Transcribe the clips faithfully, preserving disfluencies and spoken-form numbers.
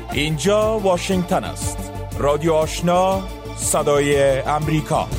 اینجا واشنگتن است. رادیو آشنا، صدای امریکا.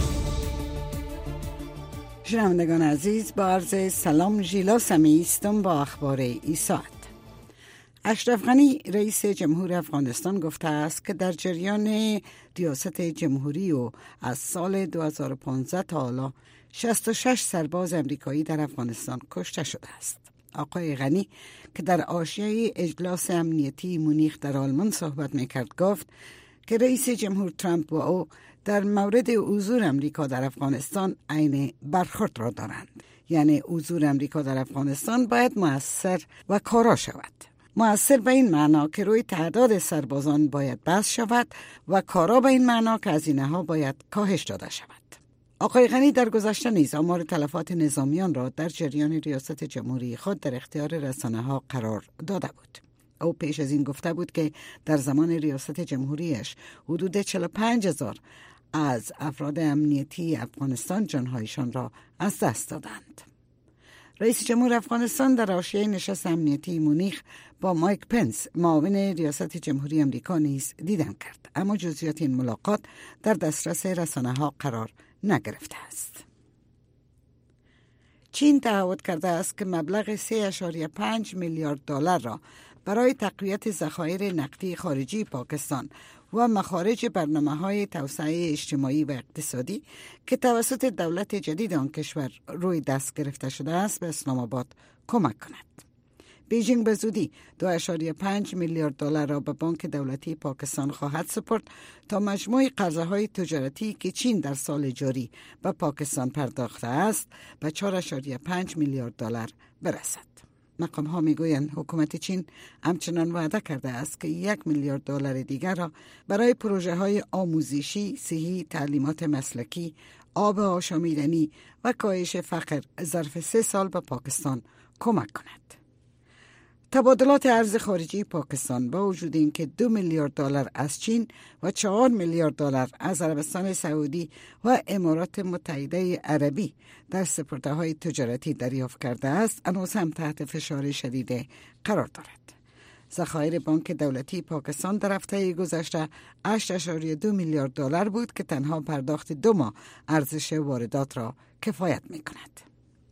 شنوندگان عزیز، با عرض سلام، ژیلا سمی هستم با اخبار این ساعت. اشرف غنی رئیس جمهور افغانستان گفته است که در جریان ریاست جمهوری و از سال دو هزار و پانزده تا حالا شصت و شش سرباز امریکایی در افغانستان کشته شده است. آقای غنی که در حاشیه اجلاس امنیتی مونیخ در آلمان صحبت میکرد گفت که رئیس جمهور ترامپ و او در مورد حضور امریکا در افغانستان عین برخورد را دارند. یعنی حضور امریکا در افغانستان باید مؤثر و کارا شود. مؤثر به این معنا که روی تعداد سربازان باید بحث شود و کارا به این معنا که هزینه ها باید کاهش داده شود. آقای غنی در گذشته نیز آمار تلفات نظامیان را در جریان ریاست جمهوری خود در اختیار رسانه ها قرار داده بود. او پیش از این گفته بود که در زمان ریاست جمهوریش حدود چهل و پنج هزار از افراد امنیتی افغانستان جانهایشان را از دست دادند. رئیس جمهور افغانستان در حاشیه نشست امنیتی مونیخ با مایک پنس معاون ریاست جمهوری آمریکا نیز دیدن کرد، اما جزئیات این ملاقات در دسترس رسانه ها قرار نگرفته است. چین تعهد کرده است که مبلغ سه ممیز پنج میلیارد دلار را برای تقویت ذخایر نقدی خارجی پاکستان و مخارج برنامه‌های توسعه اجتماعی و اقتصادی که توسط دولت جدید آن کشور روی دست گرفته شده است به اسلام آباد کمک کند. بیجینگ به زودی دو ممیز پنج میلیارد دلار را به بانک دولتی پاکستان خواهد سپرد تا مجموع قرضه‌های تجارتی که چین در سال جاری به پاکستان پرداخته است به چهار ممیز پنج میلیارد دلار برسد. مقام ها می گویند حکومت چین همچنان وعده کرده است که یک میلیارد دلار دیگر را برای پروژه های آموزشی، صحی، تعلیمات مسلکی، آب آشامیدنی و کاهش فقر ظرف سه سال به پاکستان کمک کند. تبادلات ارز خارجی پاکستان با وجود اینکه دو میلیارد دلار از چین و چهار میلیارد دلار از عربستان سعودی و امارات متحده عربی در سپرده‌های تجارتی دریافت کرده است، هنوز هم تحت فشار شدید قرار دارد. ذخایر بانک دولتی پاکستان در هفته گذشته هشت ممیز دو میلیارد دلار بود که تنها پرداخت دو ماه ارزش واردات را کفایت می‌کند.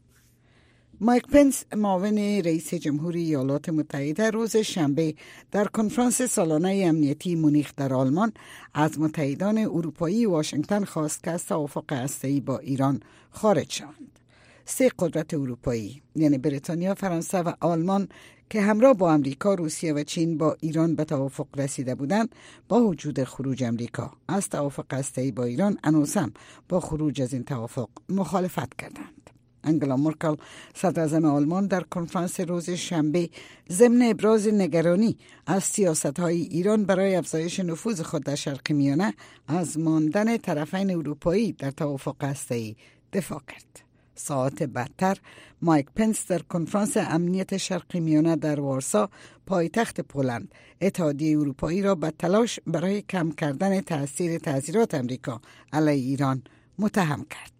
مایک پنس معاون رئیس جمهوری ایالات متحده روز شنبه در کنفرانس سالانه امنیتی مونیخ در آلمان از متحدان اروپایی واشنگتن خواست که از توافق هسته‌ای با ایران خارج شوند. سه قدرت اروپایی یعنی بریتانیا، فرانسه و آلمان که همراه با امریکا، روسیه و چین با ایران به توافق رسیده بودند، با وجود خروج امریکا از توافق هسته‌ای با ایران هنوز هم با خروج از این توافق مخالفت کردند. انگلا مرکل صدراعظم آلمان در کنفرانس روز شنبه ضمن ابراز نگرانی از سیاست‌های ایران برای افزایش نفوذ خود در شرق میانه از ماندن طرفین اروپایی در توافق هسته‌ای دفاع کرد. ساعت بعدتر مایک پنس در کنفرانس امنیت شرق میانه در وارسا پایتخت پولند اتحادیه اروپایی را به تلاش برای کم کردن تأثیر تعزیرات امریکا علیه ایران متهم کرد.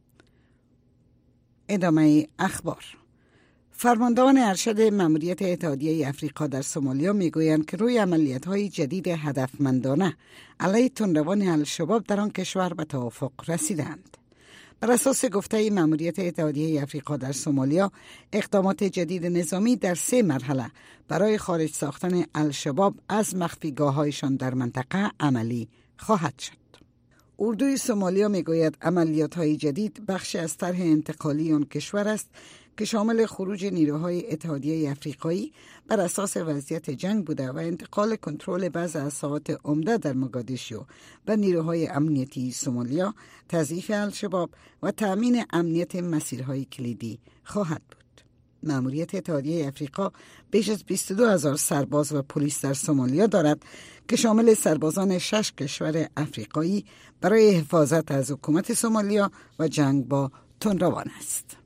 ادامه اخبار. فرماندهان ارشد ماموریت اتحادیه افریقا در سومالیا میگویند که روی عملیات‌های جدید هدفمندانه علیه تندروان الشباب در آن کشور به توافق رسیدند. بر اساس گفته ماموریت اتحادیه افریقا در سومالیا، اقدامات جدید نظامی در سه مرحله برای خارج ساختن الشباب از مخفیگاه‌هایشان در منطقه عملی خواهد شد. اردوی سومالیا میگوید عملیات‌های جدید بخشی از طرح انتقالی آن کشور است که شامل خروج نیروهای اتحادیه افریقایی بر اساس وضعیت جنگ بوده و انتقال کنترل بعض از ساحات عمده در موگادیشو به نیروهای امنیتی سومالیا، تضعیف الشباب و تأمین امنیت مسیرهای کلیدی خواهد بود. ماموریت اتحادیه افریقا بیش از بیست و دو هزار سرباز و پلیس در سومالیا دارد که شامل سربازان شش کشور افریقایی برای حفاظت از حکومت سومالیا و جنگ با تندروان است.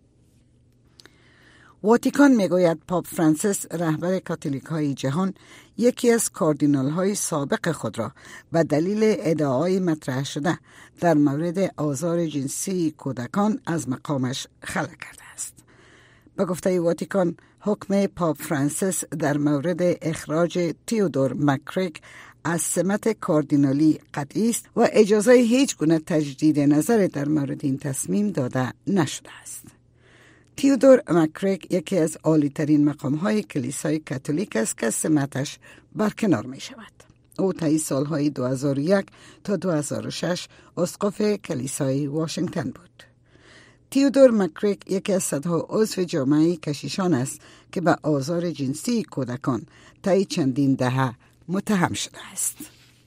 واتیکان میگوید پاپ فرانسیس رهبر کاتولیک های جهان یکی از کاردینال های سابق خود را به دلیل ادعای مطرح شده در مورد آزار جنسی کودکان از مقامش خلع کرده است. به گفته واتیکان، حکم پاپ فرانسیس در مورد اخراج تیودور مکریک از سمت کاردینالی قطعی است و اجازه هیچ گونه تجدید نظر در مورد این تصمیم داده نشده است. تیودور مکریک یکی از عالی‌ترین مقام‌های کلیسای کاتولیک است که سمتش برکنار می شود. او طی سالهای دو هزار و یک تا دو هزار و شش اسقف کلیسای واشنگتن بود. تیودور مکریک یکی از صدها عضو جامعه کشیشان است که به آزار جنسی کودکان طی چندین دهه متهم شده است.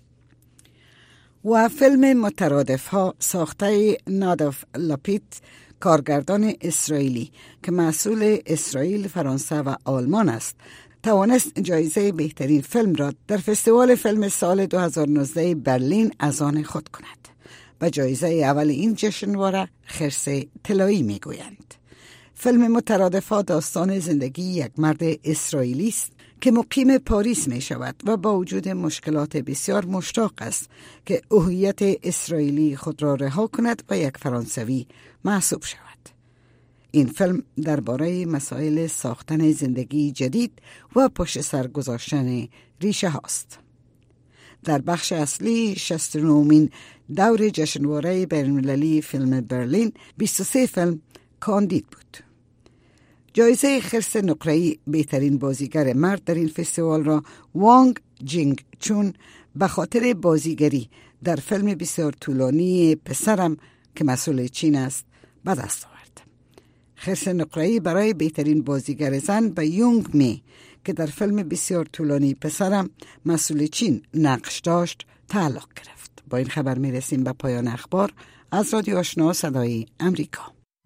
و فیلم مترادف ها ساخته ناداف لاپیت، کارگردان اسرائیلی که مسئول اسرائیل، فرانسه و آلمان است، توانست جایزه بهترین فیلم را در فستیوال فیلم سال دو هزار و نوزده برلین از آن خود کند. و جایزه اول این جشنواره خرس طلایی می گویند. فیلم مترادفات داستان زندگی یک مرد اسرائیلی است که مقیم پاریس می شود و با وجود مشکلات بسیار مشتاق است که هویت اسرائیلی خود را رها کند و یک فرانسوی محسوب شود. این فیلم درباره مسائل ساختن زندگی جدید و پشت سر گذاشتن ریشه هاست. در بخش اصلی شصت و نهمین دور جشنواره بین‌المللی فیلم برلین بیست و سه فیلم کاندید بود. جایزه خرس نقره‌ای بهترین بازیگر مرد در این فستیوال را وانگ جینگ چون به خاطر بازیگری در فیلم بسیار طولانی پسرم که مسئول چین است به دست آورد. خرس نقره‌ای برای بهترین بازیگر زن به یونگ می که در فیلم بسیار طولانی پسرم مسئول چین نقش داشت تعلق گرفت. با این خبر می رسیم به پایان اخبار از رادیو آشنا صدای امریکا.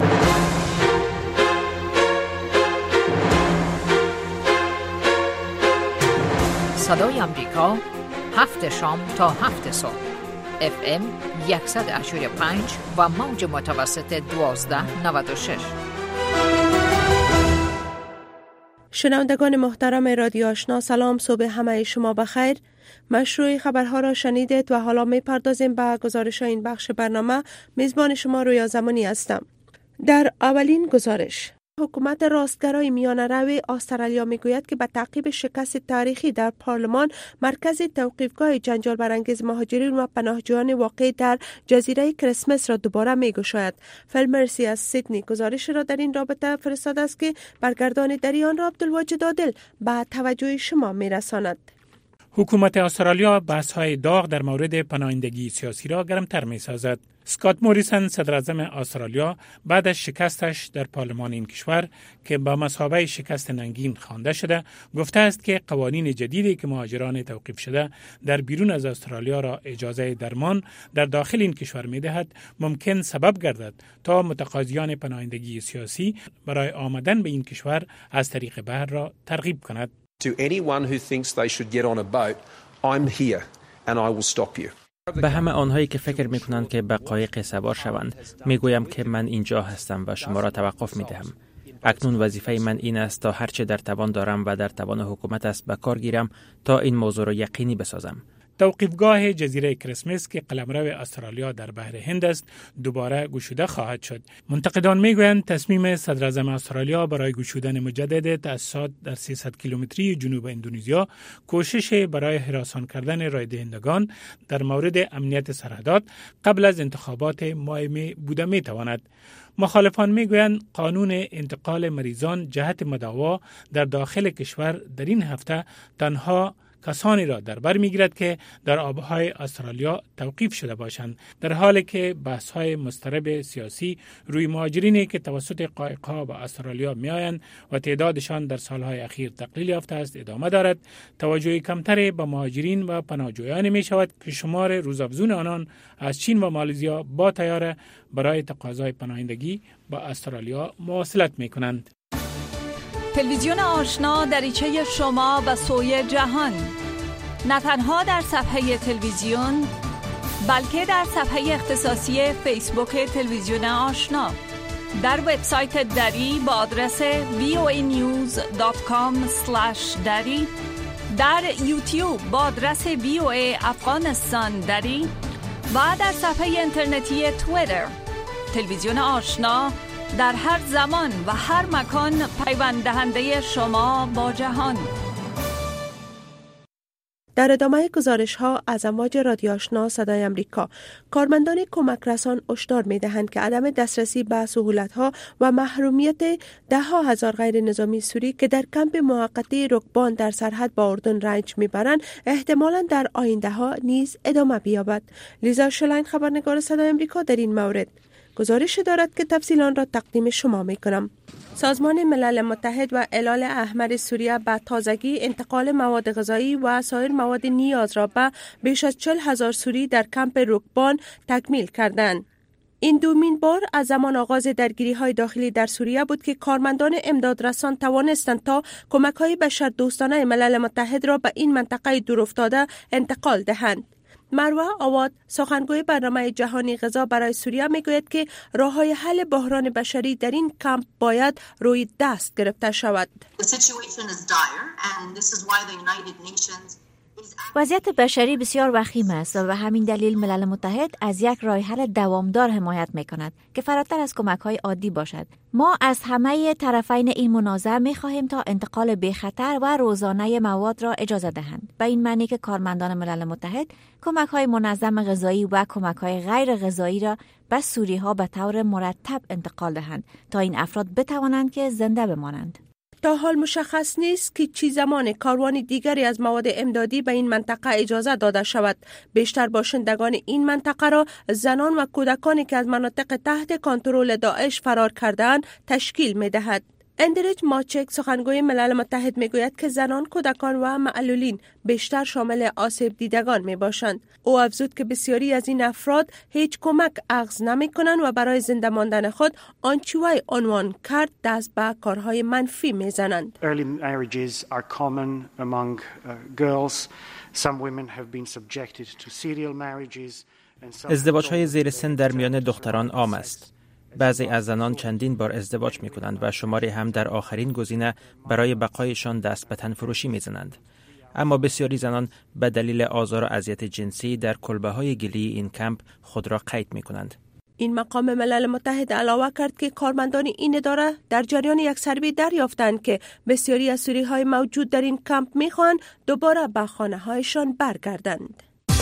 صدای امریکا، هفت شام تا هفت صبح، اف ام صد و هشتاد و پنج و موج متوسط دوازده نود و شش. شنوندگان محترم رادیو آشنا، سلام، صبح همه شما بخیر. مشروع خبرها را شنیدید و حالا می پردازیم به گزارش این بخش برنامه. میزبان شما رویا زمانی هستم. در اولین گزارش، حکومت راستگرای میانه روی استرالیا میگوید که به تعقیب شکست تاریخی در پارلمان، مرکز توقیفگاه جنجال برانگیز مهاجرین و پناهجویان واقع در جزیره کریسمس را دوباره میگشاید. فیل مرسی از سیدنی گزارش را در این رابطه فرستاده است که برگردان در آن را عبدالواجد عادل به توجه شما میرساند. حکومت استرالیا بحث‌های داغ در مورد پناهندگی سیاسی را گرمتر می‌سازد. اسکات موریسن، صدر اعظم استرالیا، بعد از شکستش در پارلمان این کشور که با مثابه شکست ننگین خوانده شده، گفته است که قوانین جدیدی که مهاجران توقیف شده در بیرون از استرالیا را اجازه درمان در داخل این کشور می‌دهد، ممکن سبب گردد تا متقاضیان پناهندگی سیاسی برای آمدن به این کشور از طریق بحر را ترغیب کند. To anyone who thinks they should get on a boat, I'm here and I will stop you. به همه آنهایی که فکر می‌کنند که به قایق سوار شوند، میگویم که من اینجا هستم و شما را توقف می‌دهم. اکنون وظیفه من این است تا هرچه در توان دارم و در توان حکومت است به کار گیرم تا این موضوع را یقینی بسازم. توقیفگاه جزیره کریسمس که قلمرو استرالیا در بحر هند است، دوباره گشوده خواهد شد. منتقدان میگویند تصمیم صدر اعظم استرالیا برای گشودن مجدد تأسیسات در سیصد کیلومتری جنوب اندونزیا، کوشش برای هراسان کردن رایدهندگان در مورد امنیت سرحدات قبل از انتخابات ماه می بوده میتواند. مخالفان میگویند قانون انتقال مریضان جهت مداوا در داخل کشور در این هفته تنها کسانی را در بر میگیرد که در آبهای استرالیا توقیف شده باشند، در حالی که بحث‌های مضطرب سیاسی روی مهاجرینی که توسط قایق‌ها به استرالیا میآیند و تعدادشان در سالهای اخیر تقلیل یافته است ادامه دارد. توجه کمتری به مهاجرین و پناهجویان می شود که شمار روزافزون آنان از چین و مالزیا با طیاره برای تقاضای پناهندگی به استرالیا مواصلت می کنند. تلویزیون آشنا دریچه شما به سوی جهان، نه تنها در صفحه تلویزیون بلکه در صفحه اختصاصی فیسبوک تلویزیون آشنا، در وبسایت دری با آدرس وی او ای نیوز دات کام اسلش دری، در یوتیوب با آدرس وی او ای افغانستان دری و در صفحه اینترنتی توییتر. تلویزیون آشنا در هر زمان و هر مکان پیوند دهنده شما با جهان. در ادامه گزارش ها از امواج رادیو آشنا صدای امریکا، کارمندان کمک رسان هشدار می دهند که عدم دسترسی به سهولت ها و محرومیت ده ها هزار غیر نظامی سوری که در کمپ موقتی رکبان در سرحد با اردن رنج می برند احتمالاً در آینده ها نیز ادامه بیابد. لیزا شلاین خبرنگار صدای امریکا در این مورد گزارش دارد که تفصیل آن را تقدیم شما می کنم. سازمان ملل متحد و هلال احمر سوریه به تازگی انتقال مواد غذایی و سایر مواد نیاز را به بیش از چهل هزار سوری در کمپ رکبان تکمیل کردند. این دومین بار از زمان آغاز درگیری های داخلی در سوریه بود که کارمندان امدادرسان توانستند تا کمک های بشردوستانه ملل متحد را به این منطقه دورافتاده انتقال دهند. مروه آواد، سخنگوی برنامه جهانی غذا برای سوریه، میگوید که راه‌های حل بحران بشری در این کمپ باید روی دست گرفته شود. وضعیت بشری بسیار وخیم است و به همین دلیل ملل متحد از یک راه حل دوامدار حمایت می‌کند که فراتر از کمک‌های عادی باشد. ما از همه طرفین این منازعه می‌خواهیم تا انتقال بی خطر و روزانه مواد را اجازه دهند. به این معنی که کارمندان ملل متحد کمک‌های منظم غذایی و کمک‌های غیر غذایی را به سوری‌ها به طور مرتب انتقال دهند تا این افراد بتوانند که زنده بمانند. تا حال مشخص نیست که چی زمان کاروان دیگری از مواد امدادی به این منطقه اجازه داده شود. بیشتر باشندگان این منطقه را زنان و کودکانی که از مناطق تحت کنترل داعش فرار کرده‌اند تشکیل می‌دهد. اندریج ماچک، سخنگوی ملل متحد، میگوید که زنان، کودکان و معلولین بیشتر شامل آسیب دیدگان می باشند. او افزود که بسیاری از این افراد هیچ کمک اخذ نمی کنند و برای زنده ماندن خود آنچه وی عنوان کرد دست به کارهای منفی می زنند. Early marriages are common among uh, girls. Some women have been subjected to serial marriages. ازدواج‌های زیر سن در میان دختران عام است. بعضی از زنان چندین بار ازدواج می کنند و شماری هم در آخرین گزینه برای بقایشان دست به تن فروشی می زنند. اما بسیاری زنان به دلیل آزار و اذیت جنسی در کلبه‌های گلی این کمپ خود را قید می کنند. این مقام ملل متحد علاوه کرد که کارمندان این اداره در جریان یک سروی دریافتند که بسیاری از سوری‌های موجود در این کمپ می خواهند دوباره به خانه‌هایشان برگردند.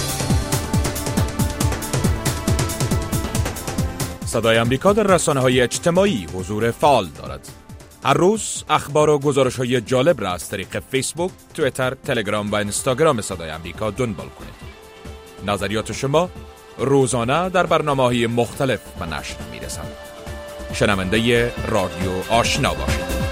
صدای امریکا در رسانه‌های اجتماعی حضور فعال دارد. هر روز اخبار و گزارش‌های جالب را از طریق فیسبوک، توییتر، تلگرام و اینستاگرام صدای امریکا دنبال کنید. نظریات شما روزانه در برنامه‌های مختلف به نشر می‌رسند. شنونده رادیو آشنا باشید.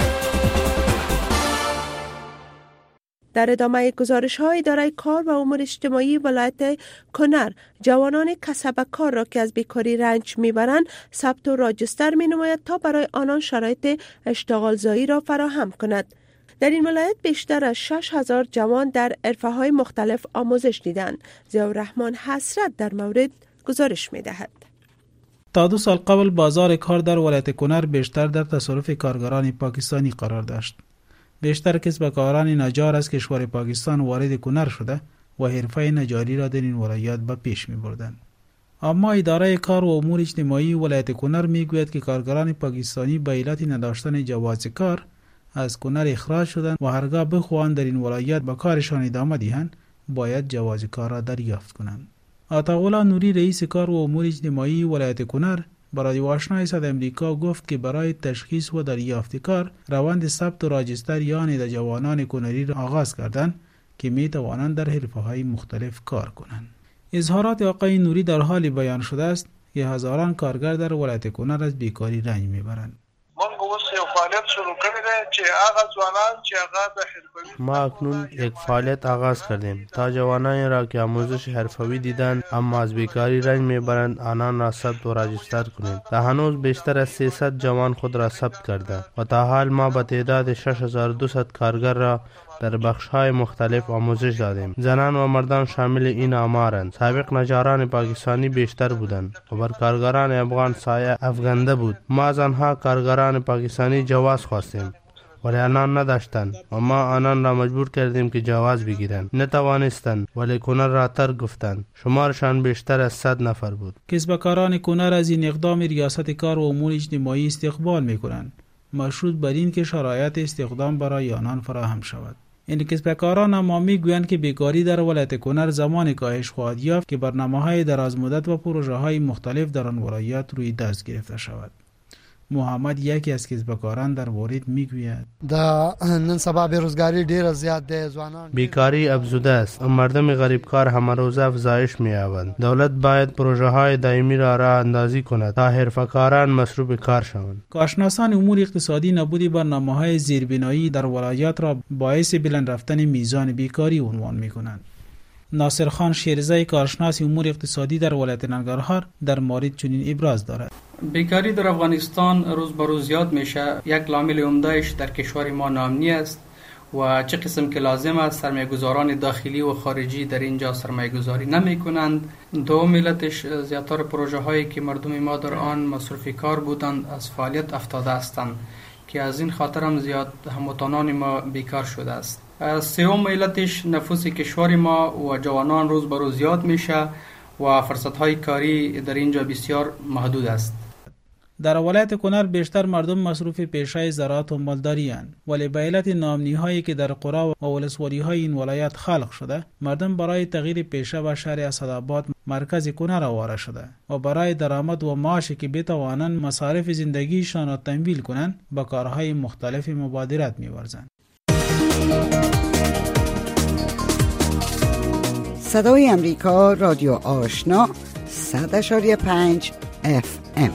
در ادامه گزارش‌های اداره کار و امور اجتماعی ولایت کنر، جوانان کسب کار را که از بیکاری رنج میبرند ثبت و راجستر می‌نماید تا برای آنان شرایط اشتغالزایی را فراهم کند. در این ولایت بیشتر از شش هزار جوان در حرفه‌های مختلف آموزش دیدند. ضیاءالرحمن حسرت در مورد گزارش می‌دهد. تا دو سال قبل بازار کار در ولایت کنر بیشتر در تصرف کارگران پاکستانی قرار داشت. بیشتر کسب کاران نجار از کشور پاکستان وارد کنر شده و حرفه نجاری را در این ولایت به پیش می بردند. اما اداره کار و امور اجتماعی ولایت کنر می گوید که کارگران پاکستانی به علت نداشتن جواز کار از کنر اخراج شدند و هرگاه بخواهند در این ولایت به کارشان ادامه دهند باید جواز کار را دریافت کنند. عطاءالله نوری، رئیس کار و امور اجتماعی ولایت کنر، برای آشنای صدای امریکا گفت که برای تشخیص و دریافت کار روند ثبت و راجستر یعنی در جوانان کنری را آغاز کردند که می توانند در حرفه‌های مختلف کار کنند. اظهارات آقای نوری در حالی بیان شده است که هزاران کارگر در ولایت کنر از بیکاری رنج میبرند. ما اکنون یک فعالیت آغاز کردیم تا جوانانی را که آموزش حرفه‌ای دیدند اما از بیکاری رنج میبرند آنان را ثبت و راجستر کنیم. تا هنوز بیشتر از سیصد جوان خود را ثبت کرده و تا حال ما به تعداد شش هزار و دویست کارگر را در بخش‌های مختلف آموزش دادیم. زنان و مردان شامل این آمارند. سابق نجاران پاکستانی بیشتر بودند و بر کارگران افغان سایه افغانده بود. ما از آنها کارگران پاکستانی جواز خواستیم ولی آنان نداشتند و ما آنان را مجبور کردیم که جواز بگیرند. نتوانستند ولی کنر را ترک گفتند. شمارشان بیشتر از صد نفر بود. کسبکاران کنر از این اقدام ریاست کار و امور اجتماعی استقبال میکنند، مشروط بر این که شرایط استخدام برای آنان فراهم شود. این کسبکاران اما میگویند که بیکاری در ولایت کنر زمان کاهش خواهد یافت که برنامه‌های دراز مدت و پروژه‌های مختلف در آن ولایت روی دست گرفته شود. محمد یکی از کسبکاران در ورید میگوید دا نن سبا بیروزگاری ډیر زیات ده، ځوانان بیکاری افزوده است و مردم غریبکار همه روزه افزایش می‌یابند. دولت باید پروژه‌های دائمی را راه اندازی کند تا حرفه‌کاران مصروف کار شوند. کارشناسان امور اقتصادی نبودی برنامه‌های زیربنایی در ولایت را باعث بلند رفتن میزان بیکاری عنوان می‌کنند. ناصر خان شیرزای کارشناس امور اقتصادی در ولایت ننگرهار در مورد چنین ابراز دارد. بیکاری در افغانستان روز به روز زیاد میشه. یک عامل عمده‌اش در کشور ما ناامنی است و چه قسم که لازم است سرمایه‌گذاران داخلی و خارجی در اینجا سرمایه‌گذاری نمی‌کنند. دوم علتش زیاتر پروژه هایی که مردم ما در آن مصروف کار بودند از فعالیت افتاده هستند که از این خاطر هم زیاد هموطنان ما بیکار شده است. سوم علتش نفوس کشور ما و جوانان روز به روز زیاد میشه و فرصت‌های کاری در اینجا بسیار محدود است. در ولایت کنر بیشتر مردم مصروف پیشه زراعت و مالداری اند، ولی به علت ناامنی‌هایی که در قرا و ولسوالی‌های این ولایت خلق شده، مردم برای تغییر پیشه و شهر اسدآباد مرکز کنر آواره شده و برای درآمد و معاشی که بتوانند مصارف زندگیشان را تمویل کنند، به کارهای مختلف مبادرت می‌ورزند. صدای امریکا، رادیو آشنا، صد اشاری پنج اف ام.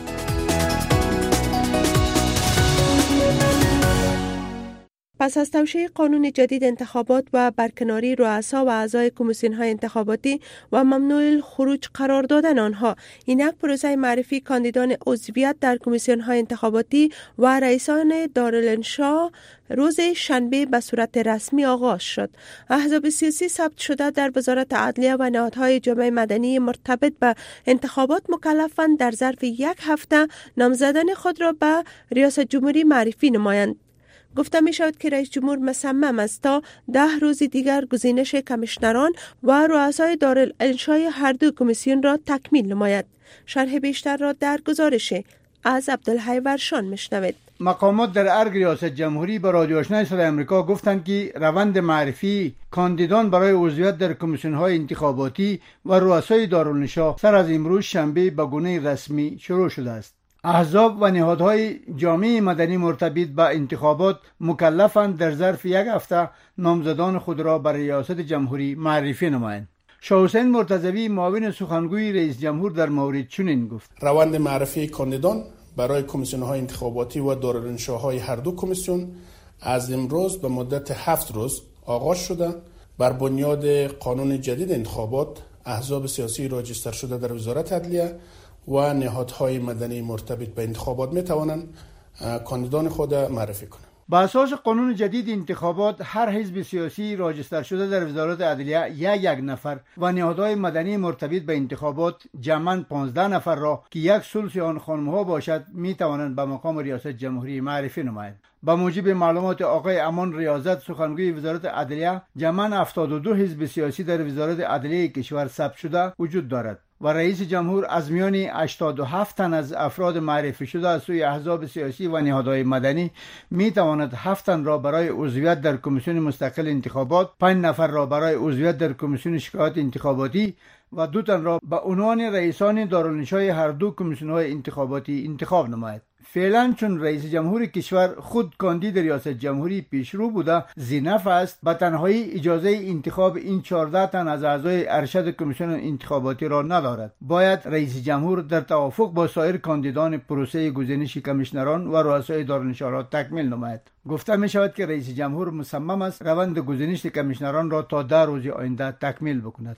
پس از توشیح قانون جدید انتخابات و برکناری رؤسا و اعضای کمیسیون‌های انتخاباتی و ممنوع الخروج قرار دادن آنها، اینک پروسه معرفی کاندیدان عضویت در کمیسیون‌های انتخاباتی و رئیسان دارالانشا روز شنبه به صورت رسمی آغاز شد. احزاب سیاسی ثبت شده در وزارت عدلیه و نهادهای جامعه مدنی مرتبط به انتخابات مکلفند در ظرف یک هفته نامزدان خود را به ریاست جمهوری معرفی نمایند. گفته می شود که رئیس جمهور مصمم است تا ده روز دیگر گزینش کمیشنران و رؤسای دارالانشای هر دو کمیسیون را تکمیل نماید. شرح بیشتر را در گزارش از عبدالحی ورشان میشنوید. مقامات در ارگ ریاست جمهوری به رادیو آشنا صدای آمریکا گفتند که روند معرفی کاندیدان برای عضویت در کمیسیون‌های انتخاباتی و رؤسای دارالانشا سر از امروز شنبه به گونه رسمی شروع شده است. احزاب و نهادهای جامعه مدنی مرتبط به انتخابات مکلفند در ظرف یک هفته نامزدان خود را برای ریاست جمهوری معرفی نمایند. شاه حسین مرتضوی معاون سخنگوی رئیس جمهور در مورد چنین گفت: روند معرفی کاندیدان برای کمیسیون‌های انتخاباتی و دارالانشاهای هر دو کمیسیون از امروز به مدت هفت روز آغاز شده. بر بنیاد قانون جدید انتخابات، احزاب سیاسی راجستر شده در وزارت عدلیه و نهادهای مدنی مرتبط به انتخابات می توانند کاندیدان خود معرفی کنند. با اساس قانون جدید انتخابات، هر حزب سیاسی راجستر شده در وزارت عدلیه یک یک نفر و نهادهای مدنی مرتبط به انتخابات جمعاً پانزده نفر را که یک ثلث آن خانم‌ها باشد می توانند به مقام ریاست جمهوری معرفی نمایند. با موجب معلومات آقای امان ریاضت سخنگوی وزارت عدلیه، جمعاً هفتاد و دو حزب سیاسی در وزارت عدلیه کشور ثبت شده وجود دارد و رئیس جمهور از میان هشتاد و هفت تن از افراد معرفی شده از سوی احزاب سیاسی و نهادهای مدنی می تواند هفت تن را برای عضویت در کمیسیون مستقل انتخابات، پنج نفر را برای عضویت در کمیسیون شکایات انتخاباتی و دو تن را به عنوان رئیسان دارالانشای هر دو کمیسیون‌های انتخاباتی انتخاب نماید. فعلا چون رئیس جمهور کشور خود کاندید ریاست جمهوری پیشرو بوده، زینف است به تنهایی اجازه انتخاب این چهارده تن از اعضای ارشد کمیسیون انتخاباتی را ندارد. باید رئیس جمهور در توافق با سایر کاندیدان پروسه گزینش کمیشنران و رؤسای دارالانشا را تکمیل نماید. گفته می شود که رئیس جمهور مصمم است روند گزینش کمیشنران را تا ده روز آینده تکمیل بکند.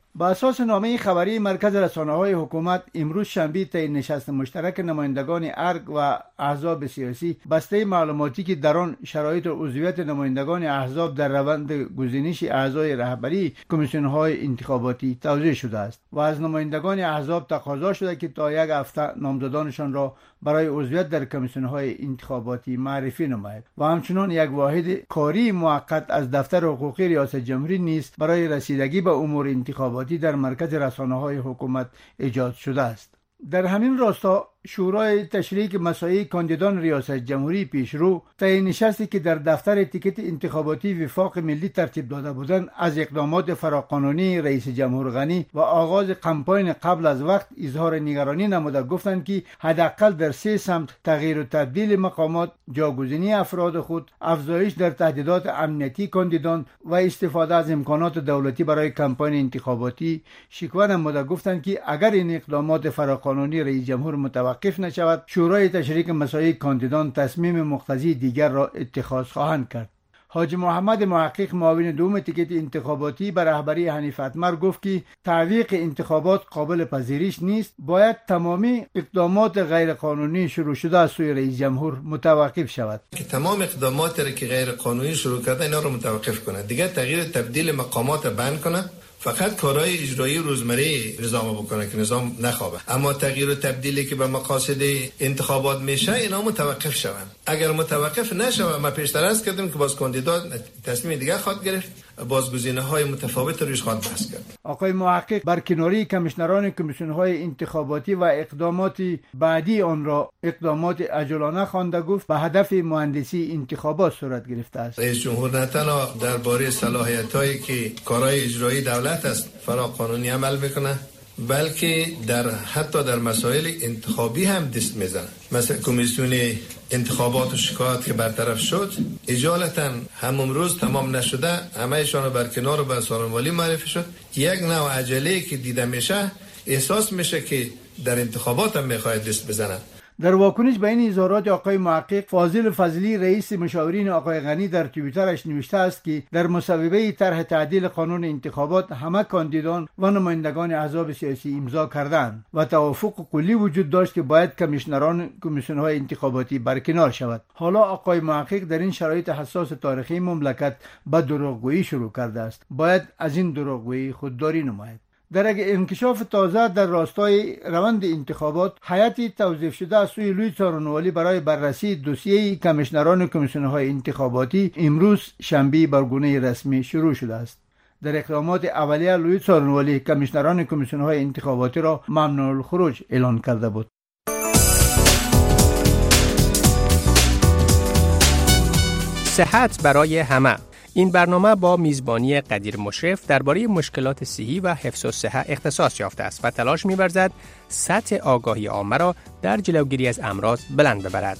با اساس نامه خبری مرکز رسانه‌های حکومت امروز شنبه طی نشست مشترک نمایندگان ارگ و احزاب سیاسی بسته معلوماتی که در آن شرایط و عضویت نمایندگان احزاب در روند گزینش اعضای رهبری کمیسیون‌های انتخاباتی توضیح شده است و از نمایندگان احزاب تقاضا شده که تا یک هفته نامزدانشان را برای عضویت در کمیسیون‌های انتخاباتی معرفی نمایند و همچنین یک واحد کاری موقت از دفتر حقوقی ریاست جمهوری نیز برای رسیدگی به امور انتخاباتی در مرکز رسانه‌های حکومت ایجاد شده است. در همین راستا شورای تشریک مساعی کاندیدان ریاست جمهوری پیشرو طی نشستی که در دفتر تیکت انتخاباتی وفاق ملی ترتیب داده بودند از اقدامات فراقانونی رئیس جمهور غنی و آغاز کمپاین قبل از وقت اظهار نگرانی نموده گفتند که حداقل در سه سمت تغییر و تبدیل مقامات، جاگزینی افراد خود، افزایش در تهدیدات امنیتی کاندیدان و استفاده از امکانات دولتی برای کمپاین انتخاباتی شکوه نموده گفتند که اگر این اقدامات فراقانونی رئیس جمهور متوقف وقف نشود شورای تشریک مساعی کاندیدان تصمیم مقتضی دیگر را اتخاذ خواهند کرد. حاجی محمد محقق معاون دوم تیکت انتخاباتی بر رهبری حنیف اتمر گفت که تعویق انتخابات قابل پذیرش نیست، باید تمامی اقدامات غیر قانونی شروع شده از سوی رئیس جمهور متوقف شود. که تمام اقدامات را که غیر قانونی شروع کرده اینا رو متوقف کنه، دیگه تغییر تبدیل مقامات بند کنه، فقط کارهای اجرایی روزمره نظام بکنه که نظام نخوابه، اما تغییر و تبدیلی که به مقاصد انتخابات میشه اینا متوقف شون. اگر متوقف نشه ما پیشتر از کردیم که باز کاندیدا تصمیم دیگه خواهد گرفت، بازگزینه‌های متفاوت روش خواهد بحث کرد. آقای محقق برکناری کمیشنران کمیسیون‌های انتخاباتی و اقدامات بعدی آن را اقدامات عجولانه خوانده گفت به هدف مهندسی انتخابات صورت گرفته است. رئیس جمهور نه تنها درباره صلاحیت‌هایی که کارهای اجرایی دولت است فراقانونی عمل میکنه، بلکه در حتی در مسائل انتخابی هم دست میزنه. مثلا کمیسیون انتخابات و شکایات که برطرف شد اجالتا همون روز تمام نشده همه‌شان رو برکنار و به سارنوالی معرفی شد. یک نوع عجله که دیده میشه احساس میشه که در انتخابات هم میخواد دست بزنه. در واکنش به این اظهارات آقای محقق فاضل فضلی رئیس مشاورین آقای غنی در توییترش نوشته است که در مصوبه طرح تعدیل قانون انتخابات همه کاندیدان و نمایندگان احزاب سیاسی امضا کردند و توافق کلی وجود داشت که باید کمیشنران کمیسیون‌های انتخاباتی برکنار شود. حالا آقای محقق در این شرایط حساس تاریخی مملکت به دروغگویی شروع کرده است. باید از این دروغگویی خودداری نماید. در انکشاف تازه در راستای روند انتخابات، هیئت توظیف شده از سوی لوی څارنوالی برای بررسی دوسیه کمیشنران کمیسیون‌های انتخاباتی امروز شنبه بر گونه رسمی شروع شده است. در اقدامات اولیه لوی څارنوالی کمیشنران کمیسیون‌های انتخاباتی را ممنوع الخروج اعلان کرده بود. صحت برای همه. این برنامه با میزبانی قدیر مشرف درباره مشکلات صحی و حفظ الصحه اختصاص یافته است و تلاش می‌ورزد سطح آگاهی عامه را در جلوگیری از امراض بلند ببرد.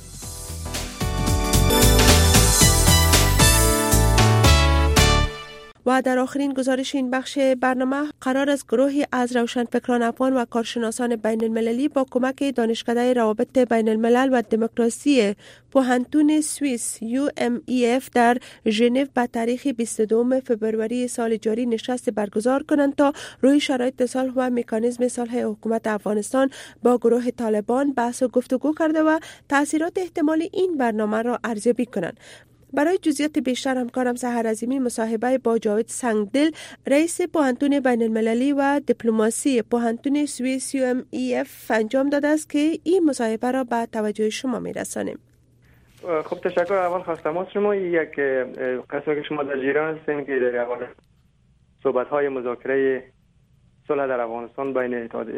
و در آخرین گزارش این بخش برنامه قرار است گروهی از روشنفکران افغان و کارشناسان بین المللی با کمک دانشکده روابط بین الملل و دموکراسی پوهنتون سوئیس یو ام ای اف در ژنو به تاریخ بیست و دوم فوریه سال جاری نشست برگزار کنند تا روی شرایط صلح و مکانیزم صلح حکومت افغانستان با گروه طالبان بحث و گفتگو کرده و تاثیرات احتمالی این برنامه را ارزیابی کنند. برای جزئیات بیشتر همکارم سحر عظیمی مصاحبه با جاوید سنگدل رئیس پوهنتون بین المللی و دیپلماسی پوهنتون سوئیس یو ام ای اف انجام داده است که این مصاحبه را به توجه شما میرسانیم. خب تشکر. اول خواستم از شما یک قسمت که شما در ایران هستین که در اول صحبت های مذاکره صلح در افغانستان بین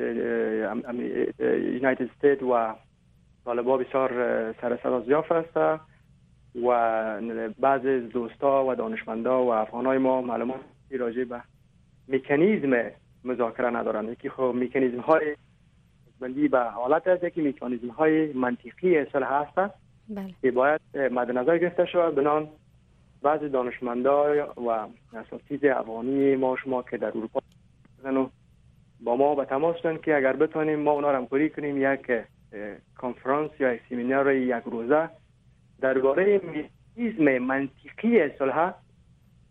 یونایتد استیت و طالبان بسیار سر صدا یافته است و بعضی از دوستا و دانشمندا و افغانای ما معلومات راجع به مکانیزم مذاکره ندارند. یکی خب مکانیزم های بندی به حالت است، یکی مکانیزم های منطقی صلح هست که باید مد نظر گرفته شود. بنان بعضی دانشمندا و اساتید افغانی ما شما که در اروپا هستند با ما به تماس شدند که اگر بتونیم ما اونا را همکاری کنیم یک کنفرانس یا یک سمینار یک روزه درباره مکانیزم منطقی صلح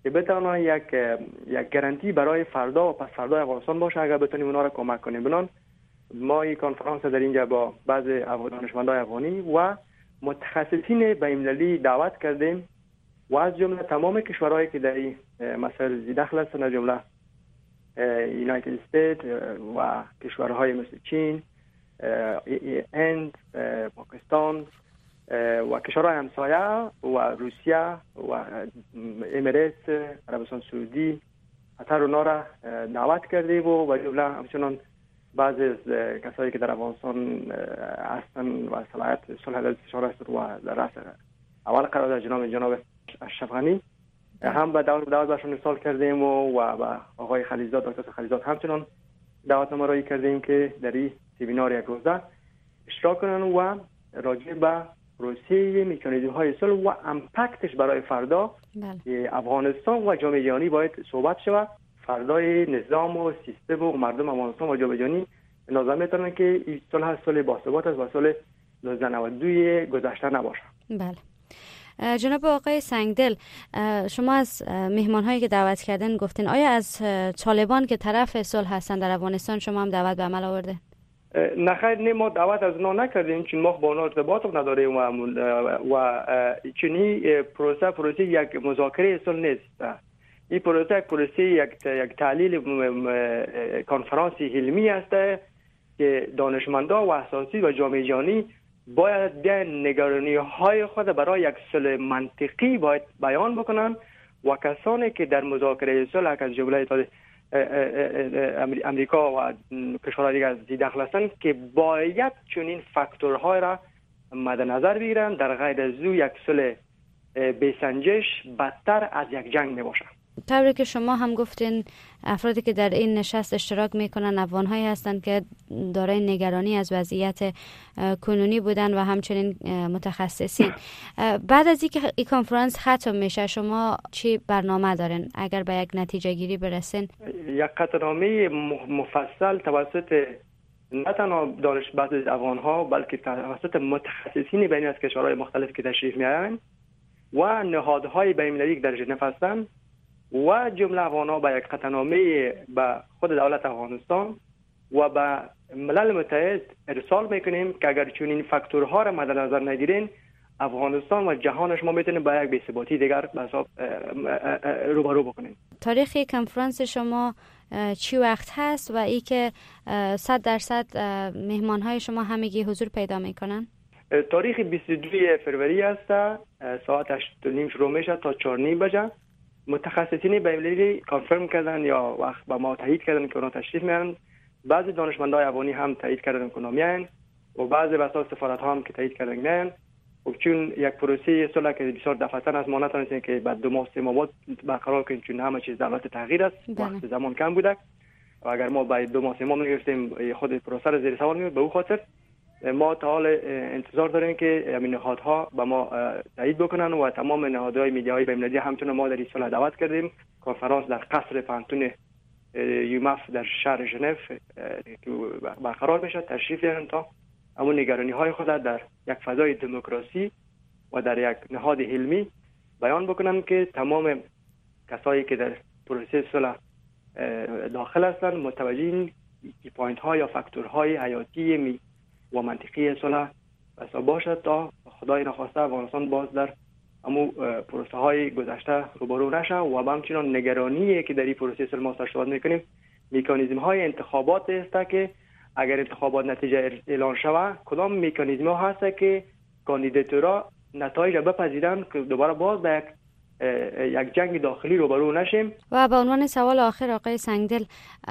که بتونه یک یک گارانتی برای فردا و پس فردا افغانستان باشه اگر بتونیم اونا را کمک کنیم. بنان ما این کنفرانس در اینجا با بعض دانشمندان افغانی و متخصصین بین‌المللی دعوت کردیم و از جمله تمام کشورهایی که در این مسائل ذی دخل هستند، از جمله یونایتد استیت و کشورهای مثل چین، هند، پاکستان و کشورهای همسایه و روسیه و امارات، عربستان سعودی، قطر اونا را دعوت کرده و و جمله همچنان بعضی از کسایی که در افغانستان هستن و صلاحیت صلح در استشاره است و در رأس اول قرار در جناب جناب اشرف غنی هم به دعوت دعوت برشون ارسال کردیم و و با آقای خلیزاد دکتر خلیزاد همچنان دعوتنامه رایی کردیم که در این سمینار یک روزه اشتراک کنن و راجع به پروسه مکانیزم های صلح و امپکتش برای فردا بله. افغانستان و جامعه جهانی باید صحبت شود. فردای نظام و سیستم و مردم افغانستان و جامعه جهانی لازم میتونن که این صلح صلح باثبات است و صلح نوزده نود و دو گذشته نباشه. بله. جناب آقای سنگدل، شما از مهمان هایی که دعوت کردن گفتین آیا از طالبان که طرف صلح هستن در افغانستان شما هم دعوت به عمل آورده؟ نه خیر، نه، ما دعوت از اونا نکردیم چون ما با اونا ارتباط نداریم و و چنین پروسه پروسه یک مذاکره صلح نیست. این پروسه یک پروسه یک یک تحلیل کنفرانسی علمی است که دانشمندان و اساتید و جامعه جهانی باید بیان نگرانی های خود برای یک صلح منطقی باید بیان بکنن و کسانی که در مذاکره صلح از جمله امریکا و کشورهای دیگر از دخل هستند که باید چنین فاکتورهای را مد نظر بگیرن، در غیر از او یک صلح بی‌سنجش بدتر از یک جنگ میباشه. طوری که شما هم گفتین افرادی که در این نشست اشتراک میکنن افغان‌هایی هستند که دارای نگرانی از وضعیت کنونی بودن و همچنین متخصصین. بعد از اینکه این کنفرانس ختم میشه شما چی برنامه دارین اگر به یک نتیجه گیری برسین؟ یک قطعنامه مفصل توسط نه تنها دانش بحث افغان‌ها بلکه توسط متخصصین بین از کشورهای مختلف که تشریف میارن و نهادهای بین‌المللی در ژنو هستند و جمله افغان‌ها با یک قطعنامه به خود دولت افغانستان و به ملل متحد ارسال میکنیم که اگر چنین فاکتورها را مد نظر نگیرین افغانستان و جهانش ما میتونیم با یک بی‌ثباتی دیگر به حساب روبرو بکنیم. تاریخ کنفرانس شما چی وقت هست و ای که صد درصد مهمان‌های شما همگی حضور پیدا میکنن؟ تاریخ بیست و دوم فروری است، ساعت هشت و نیم شروع میشه تا چهار و نیم بجه. متخصصین بین‌المللی کانفرم کردن یا وقت با ما تایید کردن که اونا تشریف میارن. بعضی دانشمندان افغانی هم تایید کردن که اونا میان و بعضی بسا سفارت ها هم که تایید کردن میان. و چون یک پروسه صلح که بسیار دفعتن از ما نتونستیم که بعد دو ماه سه ماه برقرار کنیم چون همه چیز دولت تغییر است، وقت زمان کم بوده و اگر ما بعد دو ماه سه ماه میگرفتیم خود پروسه رو زیر سوال میبرد. به او خاطر ما تا حال انتظار داریم که همین نهادها به ما تایید بکنن و تمام نهادهای میدیاهای بین‌المللی همچنین ما در این صلح دعوت کردیم. کنفرانس در قصر پانتون یومف در شهر ژنو که برقرار بشه، تشریف بیارن تا همون نگرانی های خود در یک فضای دموکراسی و در یک نهاد علمی بیان بکنن که تمام کسایی که در پروسه صلح داخل هستند متوجه این پوینت ها یا فاکتورهای حیاتی می و منطقی صلح بسا باشد تا خدای نخواسته افغانستان باز در همو پروسه های گذشته روبرو نشه و همچنان نگرانی که در این پروسه صلح ما صحبت میکنیم مکانیزم های انتخابات است که اگر انتخابات نتیجه اعلان شود کدام مکانیزم ها هست که کاندیداتورا نتایج بپذیرن که دوباره باز به یک یک جنگ داخلی روبرو نشیم. و به عنوان سوال آخر آقای سنگدل،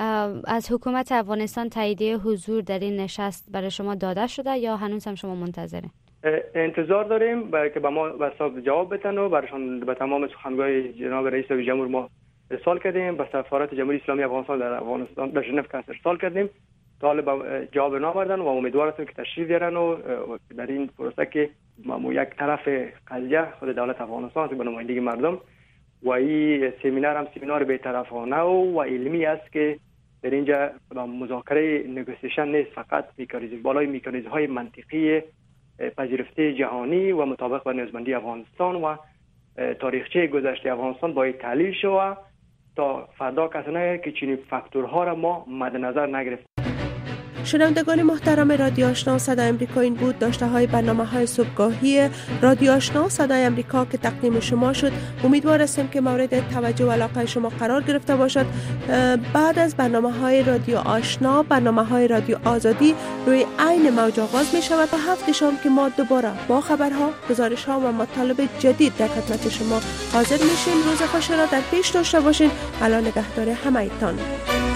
از حکومت افغانستان تاییدیه حضور در این نشست برای شما داده شده یا هنوز هم شما منتظره؟ انتظار داریم برای که به ما به حساب جواب بدن و برشان به تمام سخنگوی جناب رئیس جمهور ما ارسال کردیم. به سفارت جمهوری اسلامی افغانستان در افغانستان در ژنو ارسال کردیم. طالب جواب نامردن و امیدوار هستیم که تشریف بیارن و در این پروسه که ما یک طرف قضیه خود دولت افغانستان است به نمایندگی مردم و این سمینار هم سمینار بی‌طرفانه و علمی است که در اینجا مذاکره نگوسیشن نیست، فقط میکانیزم بالای میکانیزم های منطقی پذیرفته جهانی و مطابق با نیازمندی افغانستان و تاریخچه گذشته افغانستان باید تحلیل شود تا فردا کسی نگه که چنین فاکتورها را ما مد نظر نگرفتیم. شنوندگان محترم رادیو آشنا صدای امریکا، این بود داشته های برنامه های صبحگاهی رادیو آشنا صدای امریکا که تقدیم شما شد. امیدوار هستیم که مورد توجه و علاقه شما قرار گرفته باشد. بعد از برنامه های رادیو آشنا، برنامه های رادیو آزادی روی عین موج آغاز می شود تا هفته شام که ما دوباره با خبرها، گزارش ها و مطالب جدید در خدمت شما حاضر میشیم. روز خوش را در پیش داشته باشین. الله نگهدار همه تان.